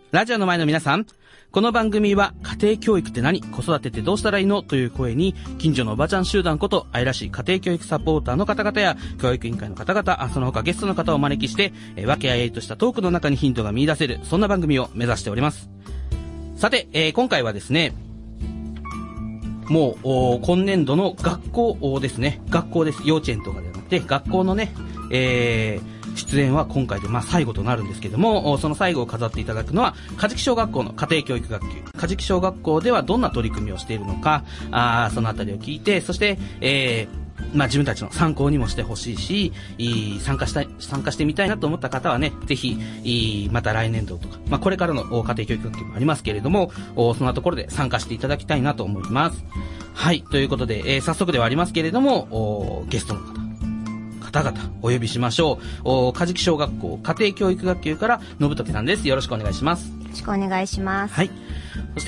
ラジオの前の皆さん、この番組は家庭教育って何？子育てってどうしたらいいの？という声に、近所のおばちゃん集団こと愛らしい家庭教育サポーターの方々や教育委員会の方々、その他ゲストの方をお招きして、和気あいあいとしたトークの中にヒントが見出せる、そんな番組を目指しております。さて、今回はですね、もう今年度の学校ですね。学校です。幼稚園とかではなくて、学校のね、出演は今回で最後となるんですけども、その最後を飾っていただくのは梶木小学校の家庭教育学級。梶木小学校ではどんな取り組みをしているのか、そのあたりを聞いて、そして、自分たちの参考にもしてほしいし、参加してみたいなと思った方はね、ぜひ、また来年度とか、これからの家庭教育学級もありますけれども、そんなところで参加していただきたいなと思います。はい、ということで、早速ではありますけれども、ゲストの方々お呼びしましょう。梶木小学校家庭教育学級から信時さんです。よろしくお願いします。 よろしくお願いします。 はい。そして、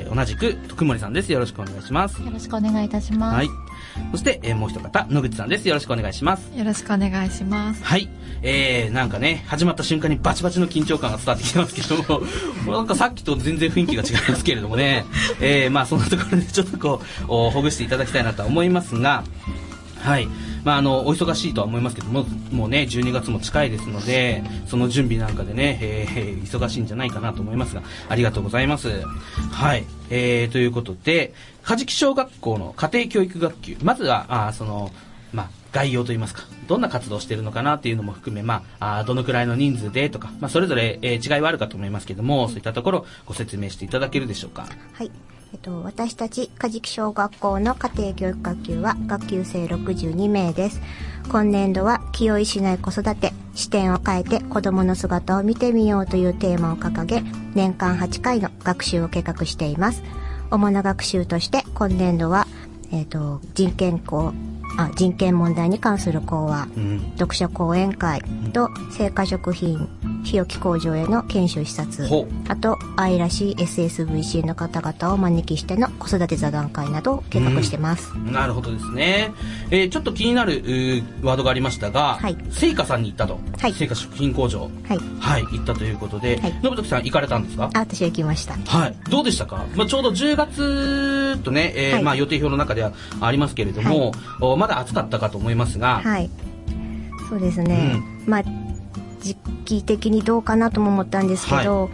同じく徳森さんです。よろしくお願いします。 よろしくお願いいたします。 はい。そして、もう一方野口さんです。よろしくお願いします。 よろしくお願いします。 はい。なんかね、始まった瞬間にバチバチの緊張感が伝わってきてますけどもなんかさっきと全然雰囲気が違いますけれどもね、そんなところでちょっとほぐしていただきたいなとは思いますが、はい。お忙しいとは思いますけども、もうね、12月も近いですので、その準備なんかでね、忙しいんじゃないかなと思いますが、ありがとうございます。はい。ということで、梶木小学校の家庭教育学級、まずは、概要といいますか、どんな活動をしているのかなっていうのも含め、どのくらいの人数でとか、それぞれ、違いはあるかと思いますけども、そういったところご説明していただけるでしょうか。 はい。私たち梶木小学校の家庭教育学級は学級生62名です。今年度は気負いしない子育て、視点を変えて子どもの姿を見てみようというテーマを掲げ、年間8回の学習を計画しています。主な学習として今年度は、人権問題に関する講話、読書講演会と生活食品日置工場への研修視察、あと愛らしい SSVC の方々をお招きしての子育て座談会などを計画してます。 なるほどですね。ちょっと気になるワードがありましたが、はい、聖華さんに行ったと、はい、聖華食品工場、はい、行ったということで、信時さん行かれたんですか？ 私は行きました。 はい、どうでしたか？ちょうど10月とね、予定表の中ではありますけれども、まだ暑かったかと思いますが、 はい、そうですね、時期的にどうかなとも思ったんですけど、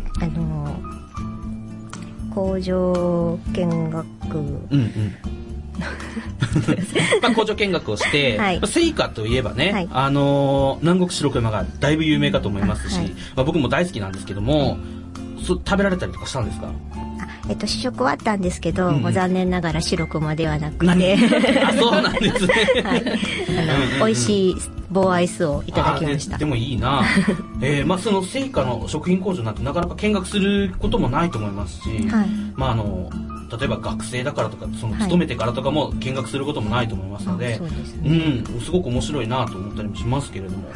工場見学、 工場見学をして、聖華といえばね、南国白子山がだいぶ有名かと思いますし、僕も大好きなんですけども、食べられたりとかしたんですか？ 試食はあったんですけど、もう残念ながら白熊ではなくてそうなんですね、 美味しい棒アイスをいただきました。 でもいいなその聖華の食品工場なんてなかなか見学することもないと思いますし、例えば学生だからとか勤めてからとかも見学することもないと思いますので、すごく面白いなと思ったりもしますけれども、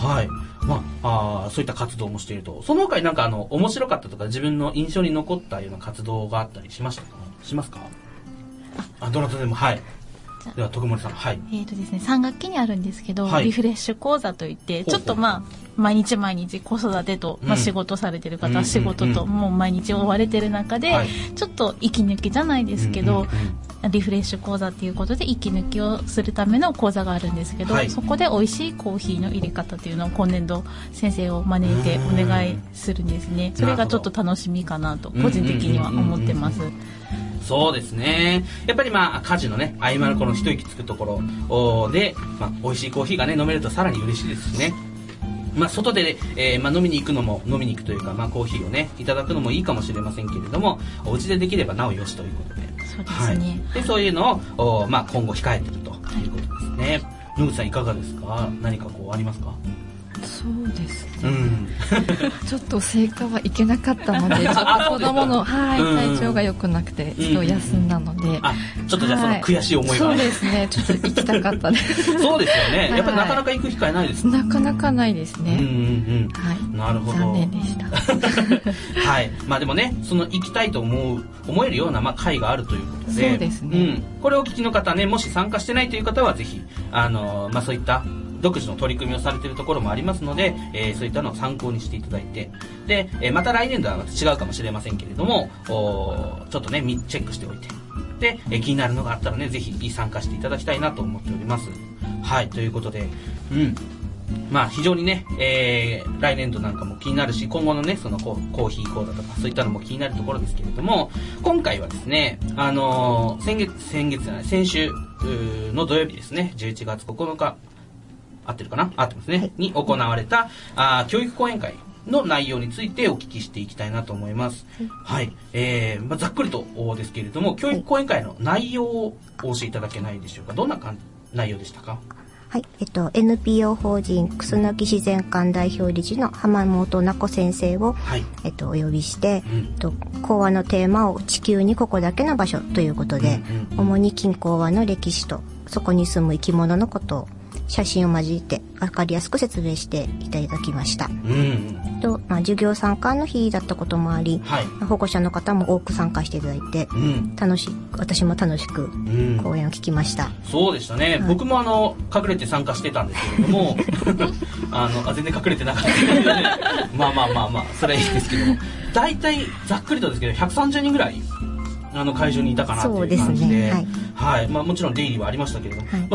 そういった活動もしていると。その他になんか面白かったとか自分の印象に残ったような活動があったりしますか？どなたでも。はい。では徳森さん。はい。 ですね、3学期にあるんですけど、リフレッシュ講座といって、ちょっと毎日子育てと、仕事されてる方は仕事ともう毎日追われてる中で、ちょっと息抜きじゃないですけど、リフレッシュ講座っていうことで息抜きをするための講座があるんですけど、そこで美味しいコーヒーの入れ方っていうのを今年度先生を招いてお願いするんですね。それがちょっと楽しみかなと個人的には思ってます。 そうですね。やっぱり家事のね合間のこの一息つくところで、美味しいコーヒーがね飲めるとさらに嬉しいですしね。外で、飲みに行くというか、コーヒーをねいただくのもいいかもしれませんけれども、お家でできればなおよしということで、 そうですね。 でそういうのを今後控えているということですね。野口さんいかがですか？何かありますか？ そうですね、ちょっと聖華は行けなかったので、ちょっと子供の体調が良くなくてちょっと休んだので、 ちょっとじゃあその悔しい思いが、 そうですね、ちょっと行きたかったですそうですよね、やっぱりなかなか行く機会ないですね。なかなかないですね。 なるほど、 残念でしたはい、でもね、その行きたいと思えるような会があるということで、 そうですね、 これをお聞きの方ね、もし参加してないという方はぜひそういった独自の取り組みをされているところもありますので、そういったのを参考にしていただいて、で、また来年度はまた違うかもしれませんけれども、ちょっとね、チェックしておいて、で、気になるのがあったらね、ぜひ参加していただきたいなと思っております。はい、ということで、まあ非常にね、来年度なんかも気になるし、今後のね、そのコーヒー講座とかそういったのも気になるところですけれども、今回はですね、先週の土曜日ですね、11月9日、合ってるかな？合ってますね。はい、に行われた、教育講演会の内容についてお聞きしていきたいなと思います。はい。ざっくりとですけれども、教育講演会の内容をお教えいただけないでしょうか。どんな内容でしたか？ はい。NPO 法人クスノキ自然館代表理事の浜本奈子先生を、はい、お呼びして、講話のテーマを地球にここだけの場所ということで、主に近郊湾の歴史とそこに住む生き物のことを写真を交えて分かりやすく説明していただきました。授業参観の日だったこともあり、はい、保護者の方も多く参加していただいて、私も楽しく講演を聞きました。 そうでしたね。はい、僕も隠れて参加してたんですけれども全然隠れてなかったのでまあそれはいいですけども、大体ざっくりとですけど130人ぐらい会場にいたかなという感じで、はい、もちろん出入りはありましたけれども、はい、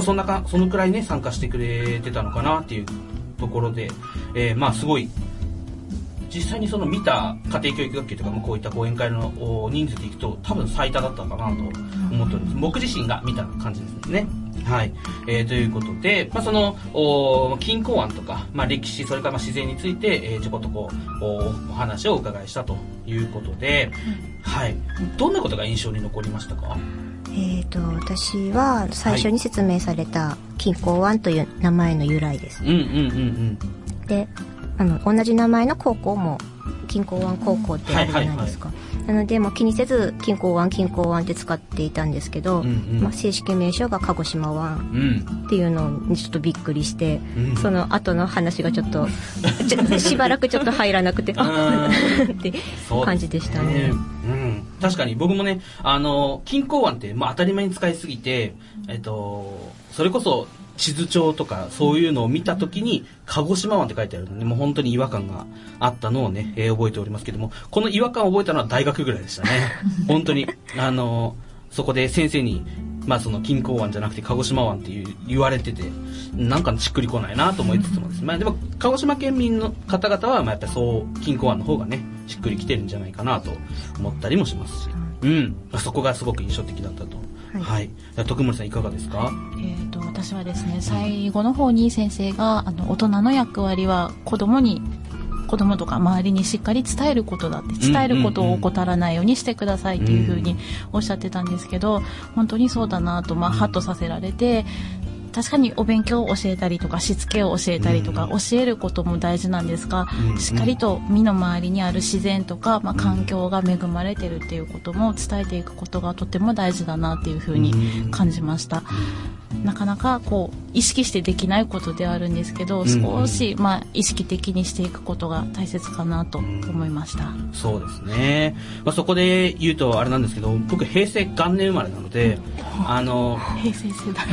そのくらいね参加してくれてたのかなっていうところで、すごい実際にその見た家庭教育学級とかもこういった講演会の人数でいくと多分最多だったかなと思っております。僕自身が見た感じですね。はい、ということで、その近郊湾とか、歴史、それから自然について、ちょこっとお話をお伺いしたということで、はい、どんなことが印象に残りましたか？ 私は最初に説明された近郊湾という名前の由来です。で、同じ名前の高校も近郊湾高校ってあるじゃないですか。なので、気にせず近郊湾って使っていたんですけど、正式名称が鹿児島湾っていうのにちょっとびっくりして、その後の話がちょっとしばらくちょっと入らなくてって感じでしたね。 確かに僕もね、近郊湾って当たり前に使いすぎて、それこそ地図帳とかそういうのを見たときに鹿児島湾って書いてあるので、もう本当に違和感があったのをね、覚えておりますけども、この違和感を覚えたのは大学ぐらいでしたね。本当にそこで先生にその近郊湾じゃなくて鹿児島湾って言われてて、なんかしっくりこないなと思いつつもですね、でも鹿児島県民の方々はやっぱりそう近郊湾の方がねしっくりきてるんじゃないかなと思ったりもしますし、そこがすごく印象的だったと。はい。徳森さんいかがですか？ 私はですね、最後の方に先生が大人の役割は子供とか周りにしっかり伝えることだって、伝えることを怠らないようにしてくださいっていうふうにおっしゃってたんですけど、本当にそうだなとハッとさせられて、確かにお勉強を教えたりとかしつけを教えたりとか教えることも大事なんですが、しっかりと身の回りにある自然とか、環境が恵まれてるっていうことも伝えていくことがとても大事だなっていうふうに感じました。なかなか意識してできないことではあるんですけど、少し意識的にしていくことが大切かなと思いました。そうですね。そこで言うとあれなんですけど、僕平成元年生まれなので、 平成世代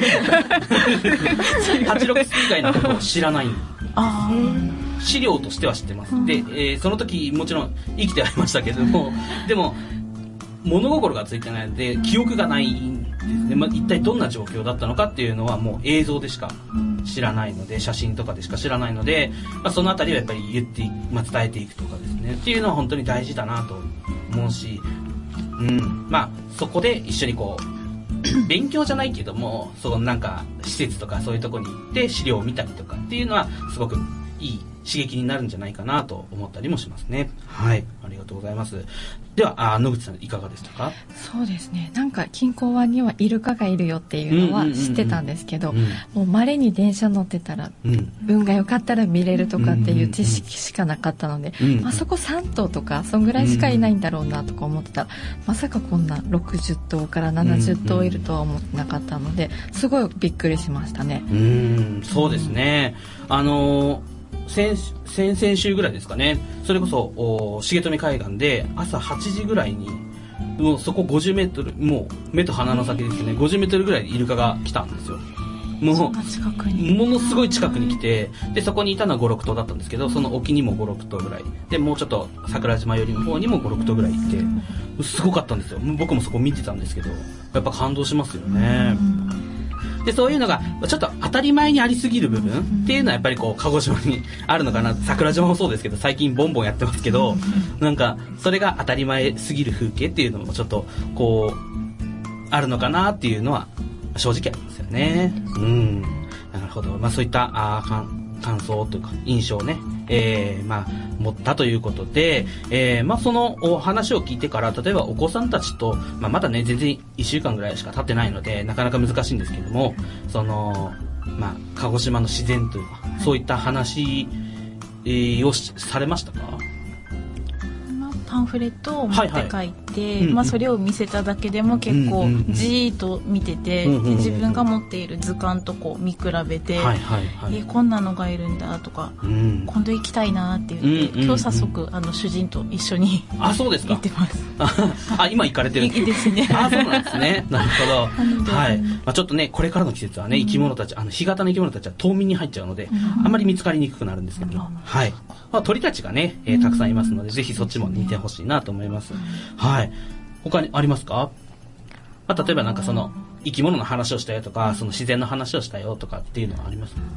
86以外のことを知らない資料としては知ってます。で、その時もちろん生きてはいましたけども、でも物心がついてないので記憶がないんですね。一体どんな状況だったのかっていうのはもう映像でしか知らないので、写真とかでしか知らないので、そのあたりはやっぱり伝えていくとかですねっていうのは本当に大事だなと思うし、そこで一緒に勉強じゃないけども、なんか施設とかそういうところに行って資料を見たりとかっていうのはすごくいい刺激になるんじゃないかなと思ったりもしますね。はい、ありがとうございます。では野口さんいかがでしたか？ そうですね、なんか近郊湾にはイルカがいるよっていうのは知ってたんですけど、もう稀に電車乗ってたら、運が良かったら見れるとかっていう知識しかなかったので、そこ3頭とかそんぐらいしかいないんだろうなとか思ってたら、まさかこんな60頭から70頭いるとは思ってなかったので、すごいびっくりしましたね。 そうですね。先々週ぐらいですかね、それこそ重富海岸で朝8時ぐらいにもうそこ50メートル、もう目と鼻の先ですね、50メートルぐらいでイルカが来たんですよ。 ものすごい近くに来て、でそこにいたのは 5,6 頭だったんですけど、その沖にも 5,6 頭ぐらいで、もうちょっと桜島寄りの方にも 5,6 頭ぐらいいて、すごかったんですよ。僕もそこ見てたんですけど、やっぱ感動しますよね。でそういうのがちょっと当たり前にありすぎる部分っていうのはやっぱりこう鹿児島にあるのかな。桜島もそうですけど、最近ボンボンやってますけど、なんかそれが当たり前すぎる風景っていうのもちょっとこうあるのかなっていうのは正直ありますよね。なるほど。そういった感想というか印象をね、持ったということで、そのお話を聞いてから、例えばお子さんたちと、まだね全然1週間ぐらいしか経ってないのでなかなか難しいんですけども、その鹿児島の自然というか、そういった話、をされましたか？ パンフレットを持って帰って、それを見せただけでも結構じーっと見てて、で自分が持っている図鑑とこう見比べて、こんなのがいるんだとか、今度行きたいなって言って、今日早速主人と一緒にそうですか。 行ってます。 今行かれてるんですね。 そうなんですね。なるほど。はい。ちょっとねこれからの季節はね、生き物たち干潟の生き物たちは冬眠に入っちゃうので、あんまり見つかりにくくなるんですけども、はい。鳥たちがね、たくさんいますので、ぜひそっちも見てほしいなと思います。はい。他にありますか？例えばなんかその生き物の話をしたよとか、その自然の話をしたよとかっていうのはありますか？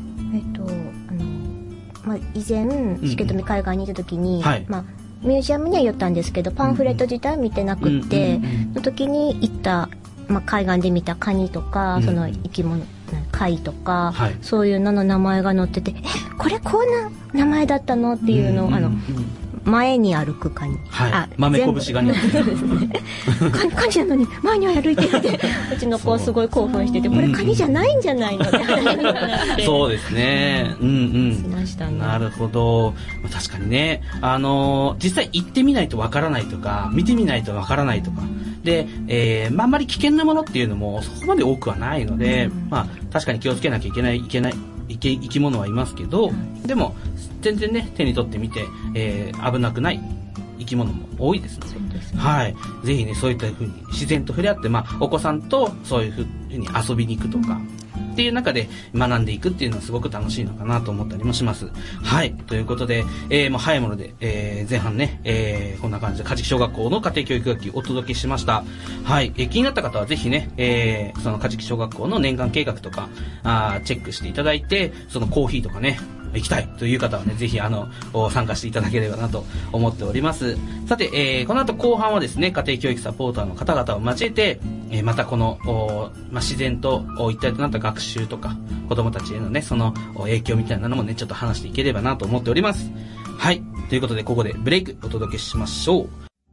以前しけとみ海岸にいた時に、ミュージアムには寄ったんですけど、パンフレット自体は見てなくって、の時に行った、海岸で見たカニとか、その生き物貝とか、そういうのの名前が載ってて、これこんな名前だったのっていうのを、前に歩くカニ、 豆こぶしがねカニなのに前に歩いていて、うちの子はすごい興奮してて、これカニじゃないんじゃないのって話になってそうですね。しましたね。 なるほど。確かにね、実際行ってみないとわからないとか、見てみないとわからないとかで、あんまり危険なものっていうのもそこまで多くはないので、確かに気をつけなきゃいけない生き物はいますけど、でも全然ね手に取ってみて、危なくない生き物も多いですので、はい、ぜひねそういった風に自然と触れ合って、お子さんとそういう風に遊びに行くとかっていう中で学んでいくっていうのはすごく楽しいのかなと思ったりもします。はい、ということで、もう早いもので、前半ね、こんな感じで梶木小学校の家庭教育学級お届けしました。はい、気になった方はぜひね、その梶木小学校の年間計画とかチェックしていただいて、そのコーヒーとかね行きたいという方はね、ぜひ参加していただければなと思っております。さて、この後後半はですね、家庭教育サポーターの方々を交えて、またこの、自然と一体となった学習とか子どもたちへのねその影響みたいなのもねちょっと話していければなと思っております。はい、ということでここでブレイクお届けしましょう。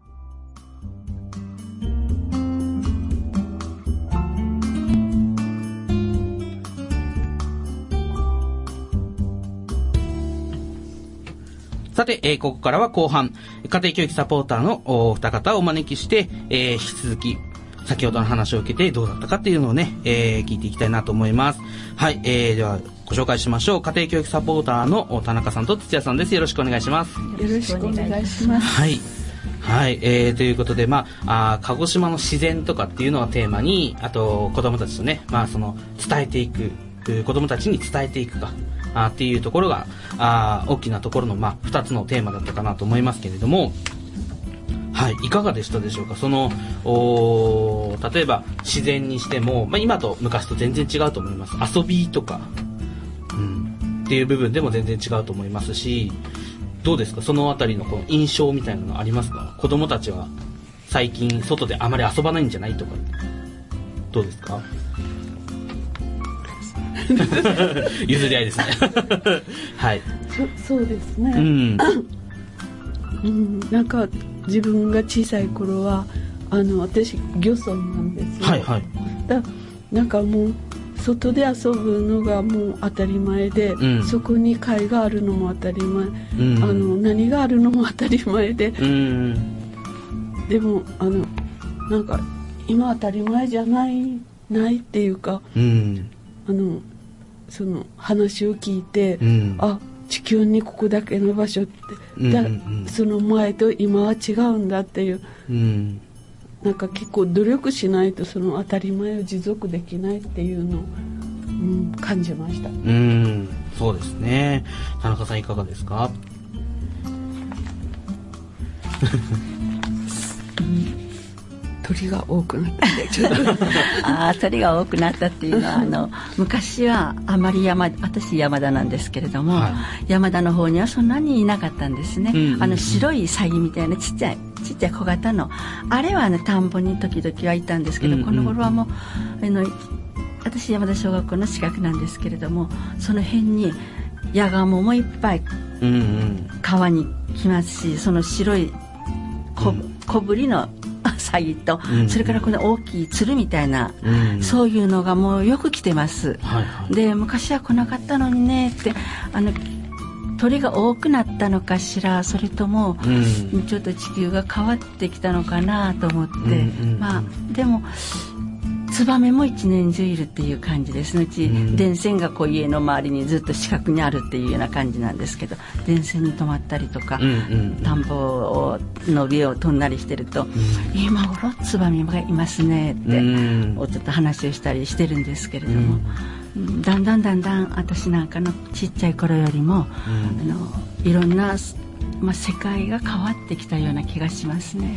さて、ここからは後半、家庭教育サポーターのお二方をお招きして、引き続き先ほどの話を受けてどうだったかっていうのをね、聞いていきたいなと思います。はい、ではご紹介しましょう。家庭教育サポーターの田中さんと土屋さんです。よろしくお願いします。 よろしくお願いします。 はい。はい、ということで、鹿児島の自然とかっていうのをテーマに、あと子どもたちとね、その伝えていく、子どもたちに伝えていくかっていうところが大きなところの2つのテーマだったかなと思いますけれども、はい、いかがでしたでしょうか。その例えば自然にしても、今と昔と全然違うと思います。遊びとか、っていう部分でも全然違うと思いますし、どうですか、そのあたりのこの印象みたいなのありますか。子供たちは最近外であまり遊ばないんじゃないとか、どうですか。譲り合いですね。はい。 そうですね。なんか自分が小さい頃は私漁村なんですよ。 はいはい。 なんかもう外で遊ぶのがもう当たり前で、そこに貝があるのも当たり前、何があるのも当たり前で、でもなんか今当たり前じゃないっていうか、その話を聞いて、地球にここだけの場所って、その前と今は違うんだっていう、なんか結構努力しないとその当たり前を持続できないっていうのを感じました。 そうですね。田中さんいかがですか？ 鳥が多くなったんでちょっと鳥が多くなったっていうのは昔はあまり私山田なんですけれども、山田の方にはそんなにいなかったんですね。白いサギみたいなちっちゃい小型のあれは田んぼに時々はいたんですけど、この頃はもう私山田小学校の近くなんですけれども、その辺にヤガモもいっぱい川に来ますし、その白い小ぶりのサギと、それからこの大きい鶴みたいな、そういうのがもうよく来てます。で昔は来なかったのにねって鳥が多くなったのかしら、それとも、ちょっと地球が変わってきたのかなと思って、でもツバメも一年中いるっていう感じですね。うち電線が家の周りにずっと四角にあるっていうような感じなんですけど、電線に止まったりとか、田んぼの上を飛んだりしてると、今頃ツバメがいますねってちょっと話をしたりしてるんですけれども、だんだん私なんかのちっちゃい頃よりも、いろんな、世界が変わってきたような気がしますね。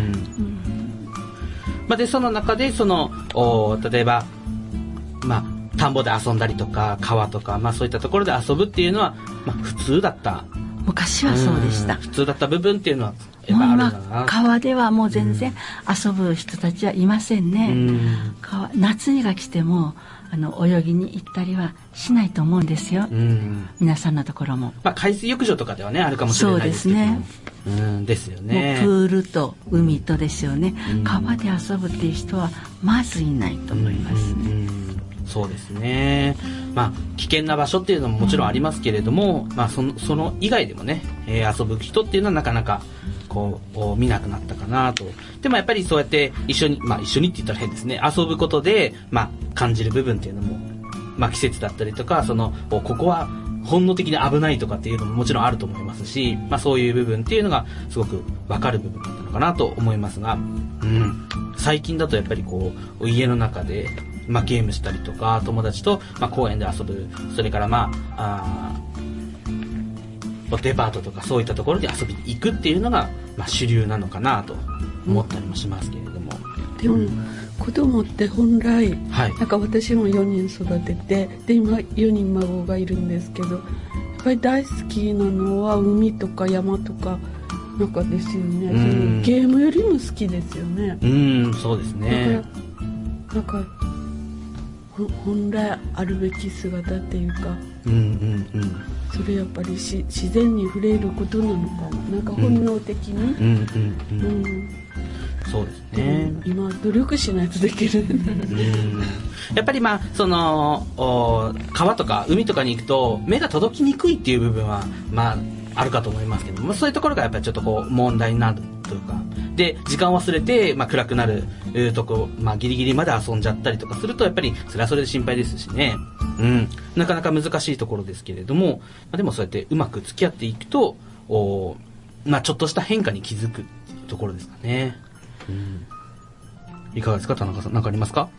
でその中で例えば田んぼで遊んだりとか川とか、そういったところで遊ぶっていうのは、普通だった。 昔はそうでした。 普通だった部分っていうのはやっぱあるんだな。 川ではもう全然遊ぶ人たちはいませんね。夏にが来ても泳ぎに行ったりはしないと思うんですよ。皆さんのところも。 海水浴場とかではねあるかもしれないですけど。そうですね。ですよね。 もうプールと海とですよね。川で遊ぶっていう人はまずいないと思いますね。 そうですね。危険な場所っていうのももちろんありますけれども、その以外でもね、遊ぶ人っていうのはなかなか見なくなったかなと。でもやっぱりそうやって一緒にって言ったら変ですね。遊ぶことで感じる部分っていうのも、季節だったりとか、ここは本能的に危ないとかっていうのももちろんあると思いますし、そういう部分っていうのがすごく分かる部分だったのかなと思いますが、最近だとやっぱり家の中でゲームしたりとか、友達と公園で遊ぶ、それからデパートとかそういったところで遊びに行くっていうのが主流なのかなと思ったりもしますけれども。 でも子供って本来、なんか私も4人育てて、で今4人孫がいるんですけど、やっぱり大好きなのは海とか山とかなんかですよね。ゲームよりも好きですよね。 そうですね。 なんか本来あるべき姿っていうか、それやっぱり自然に触れることなのかな、なんか本能的に。 そうですね。 今努力しないとできる。 やっぱり川とか海とかに行くと目が届きにくいっていう部分はあるかと思いますけども、そういうところがやっぱりちょっと問題になるというか、で時間を忘れて暗くなるとこ、ギリギリまで遊んじゃったりとかすると、やっぱりそれはそれで心配ですしね。なかなか難しいところですけれども、でもそうやってうまく付き合っていくと、ちょっとした変化に気づくっていうところですかね。いかがですか、田中さん、何かありますか？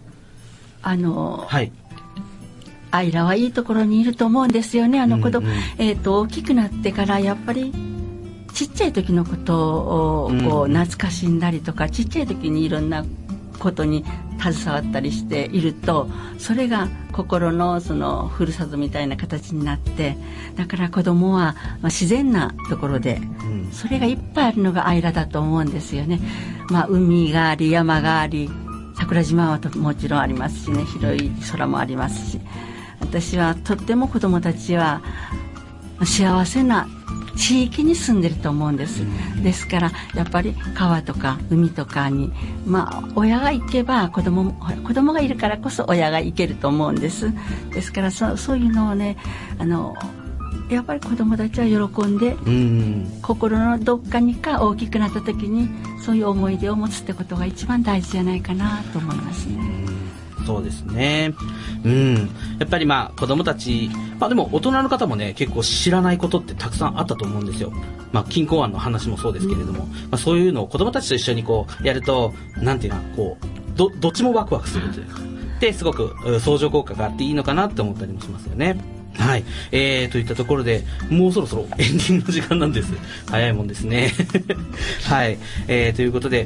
アイラはいいところにいると思うんですよね。子供、大きくなってからやっぱりちっちゃい時のことを懐かしんだりとか、ちっちゃい時にいろんなことに携わったりしていると、それが心のふるさとみたいな形になって、だから子供は自然なところで、それがいっぱいあるのがアイラだと思うんですよね。海があり山があり、桜島はもちろんありますしね、広い空もありますし、私はとっても子供たちは幸せな地域に住んでると思うんです。ですからやっぱり川とか海とかに、親が行けば子供がいるからこそ親が行けると思うんです。ですからそういうのをね、やっぱり子供たちは喜んで、心のどっかにか大きくなった時にそういう思い出を持つってことが一番大事じゃないかなと思いますね。 そうですね。やっぱり子供たち、でも大人の方もね、結構知らないことってたくさんあったと思うんですよ。金港湾の話もそうですけれども、そういうのを子供たちと一緒にやると、なんていうかどっちもワクワクするというか、 ってすごく相乗効果があっていいのかなって思ったりもしますよね。はい。といったところで、もうそろそろエンディングの時間なんです。早いもんですね。はい。ということで、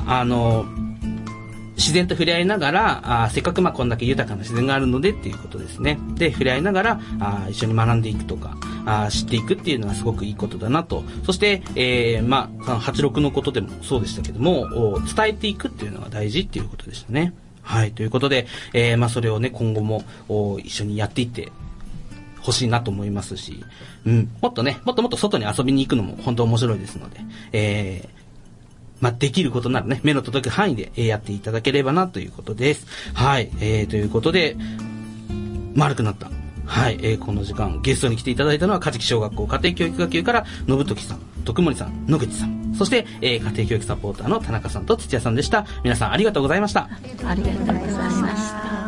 自然と触れ合いながら、せっかくこんだけ豊かな自然があるのでっていうことですね。で、触れ合いながら、一緒に学んでいくとか、知っていくっていうのはすごくいいことだなと。そして、86のことでもそうでしたけども、伝えていくっていうのが大事っていうことでしたね。はい。ということで、それをね、今後も一緒にやっていってほしいなと思いますし、もっと外に遊びに行くのも本当面白いですので、できることならね、目の届く範囲でやっていただければなということです。はい。ということで、丸くなった。はい。この時間、ゲストに来ていただいたのは、梶木小学校家庭教育学級から、信時さん、徳森さん、野口さん、そして、家庭教育サポーターの田中さんと土屋さんでした。皆さんありがとうございました。 ありがとうございました。